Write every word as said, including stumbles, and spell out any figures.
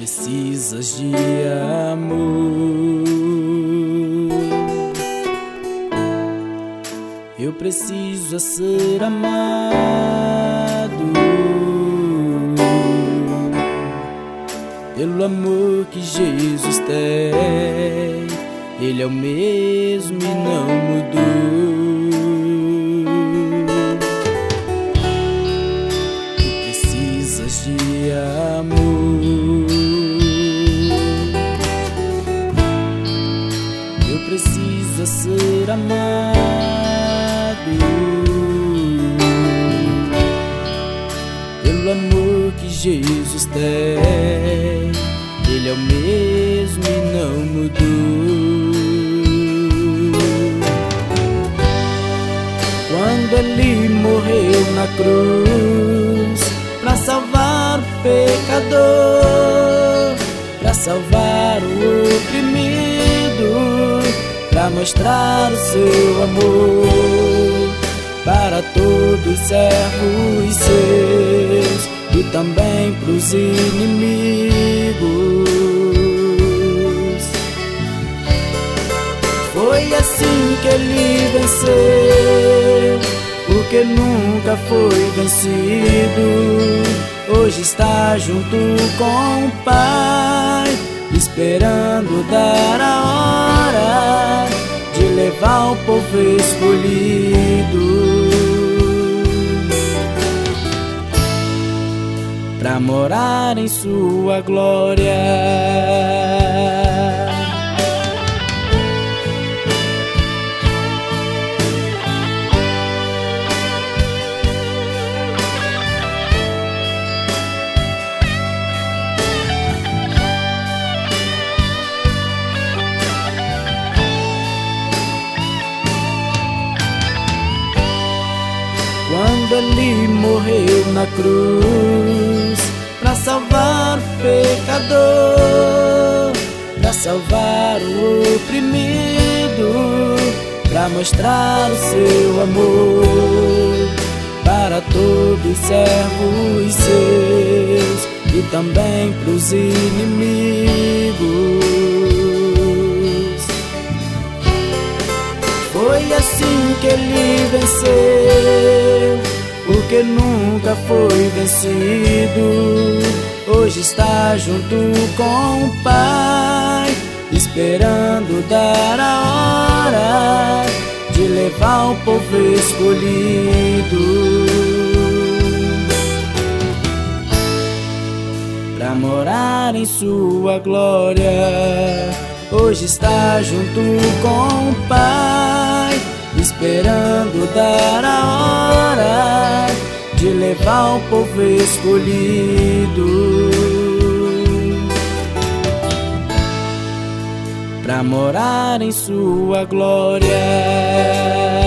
precisas de amor. Eu preciso ser amado pelo amor que Jesus tem. Ele é o mesmo e não mudou. Tu precisas de amor. Eu preciso ser amado pelo amor que Jesus tem. Ele é o mesmo e não mudou. Quando Ele morreu na cruz pra salvar o pecador, pra salvar o oprimido, pra mostrar o seu amor para todos os servos seus e também pros inimigos. Foi assim que Ele venceu, porque nunca foi vencido. Hoje está junto com o Pai, esperando dar a hora de levar o povo escolhido pra morar em sua glória. Quando Ele morreu na cruz pra salvar o pecador, pra salvar o oprimido, pra mostrar o seu amor para todos os servos seus e também pros inimigos. Foi assim que Ele venceu, porque nunca foi vencido. Hoje está junto com o Pai, esperando dar a hora de levar o povo escolhido pra morar em sua glória. Hoje está junto com o Pai, esperando dar a hora de levar o povo escolhido pra morar em sua glória.